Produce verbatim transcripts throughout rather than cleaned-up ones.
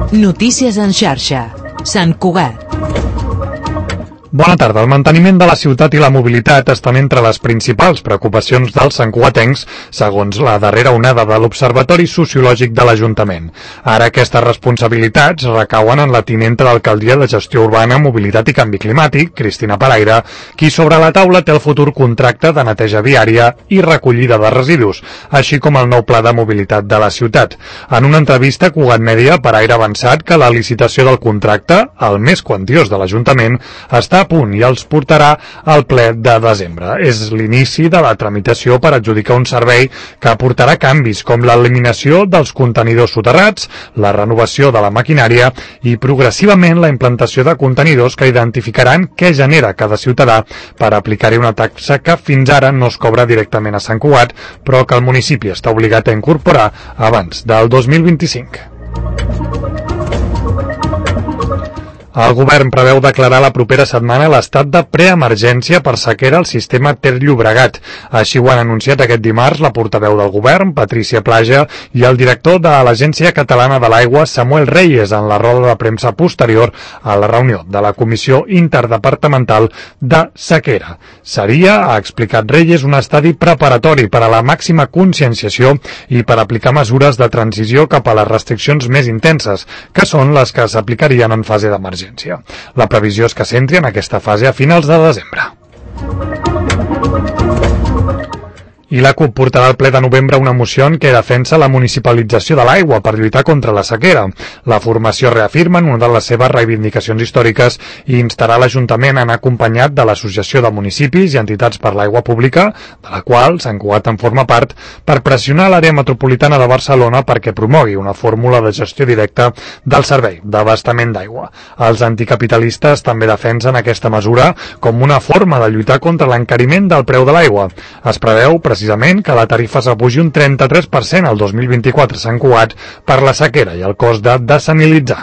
Notícies en xarxa. Sant Cugat. Bona tarda. El manteniment de la ciutat i la mobilitat estan entre les principals preocupacions dels santcugatencs, segons la darrera onada de l'Observatori Sociològic de l'Ajuntament. Ara aquestes responsabilitats recauen en la tinenta d'alcaldia de Gestió Urbana, Mobilitat i Canvi Climàtic, Cristina Paraire, qui sobre la taula té el futur contracte de neteja viària i recollida de residus, així com el nou pla de mobilitat de la ciutat. En una entrevista a Cugat Mèdia, Paraire ha avançat que la licitació del contracte, el més quantiós de l'Ajuntament, està a punt i els portarà al ple de desembre. És l'inici de la tramitació per adjudicar un servei que aportarà canvis com l'eliminació dels contenidors soterrats, la renovació de la maquinària i progressivament la implantació de contenidors que identificaran què genera cada ciutadà per aplicar-hi una taxa que fins ara no es cobra directament a Sant Cugat, però que el municipi està obligat a incorporar abans del dos mil vint-i-cinc. El govern preveu declarar la propera setmana l'estat de preemergència per sequera al sistema Ter Llobregat. Així ho han anunciat aquest dimarts la portaveu del govern, Patrícia Plaja, i el director de l'Agència Catalana de l'Aigua, Samuel Reyes, en la roda de premsa posterior a la reunió de la Comissió Interdepartamental de Sequera. Seria, ha explicat Reyes, un estadi preparatori per a la màxima conscienciació i per aplicar mesures de transició cap a les restriccions més intenses, que són les que s'aplicarien en fase d'emergència. La previsió és que s'entri en aquesta fase a finals de desembre. I la CUP portarà al ple de novembre una moció en què defensa la municipalització de l'aigua per lluitar contra la sequera. La formació reafirma en una de les seves reivindicacions històriques i instarà l'Ajuntament a anar acompanyat de l'Associació de Municipis i Entitats per l'Aigua Pública, de la qual Sant Cugat en forma part, per pressionar l'àrea metropolitana de Barcelona perquè promogui una fórmula de gestió directa del servei d'abastament d'aigua. Els anticapitalistes també defensen aquesta mesura com una forma de lluitar contra l'encariment del preu de l'aigua. Es preveu precisament que la tarifa s'apugi un trenta-tres per cent al dos mil vint-i-quatre a Sant Cugat per la sequera i el cost de desalinitzar.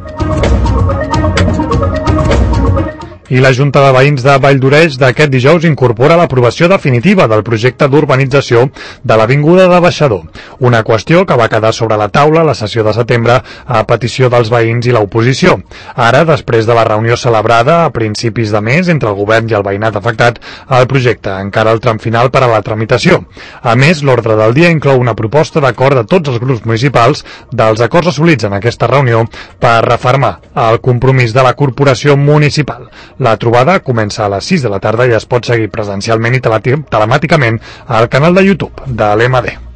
I la Junta de Veïns de Valldoreix d'aquest dijous incorpora l'aprovació definitiva del projecte d'urbanització de l'Avinguda de Baixador, una qüestió que va quedar sobre la taula a la sessió de setembre a petició dels veïns i l'oposició. Ara, després de la reunió celebrada a principis de mes entre el govern i el veïnat afectat, el projecte encara el tram final per a la tramitació. A més, l'ordre del dia inclou una proposta d'acord de tots els grups municipals dels acords assolits en aquesta reunió per refermar el compromís de la corporació municipal. La trobada comença a les sis de la tarda i es pot seguir presencialment i telemàticament al canal de YouTube de l'M D.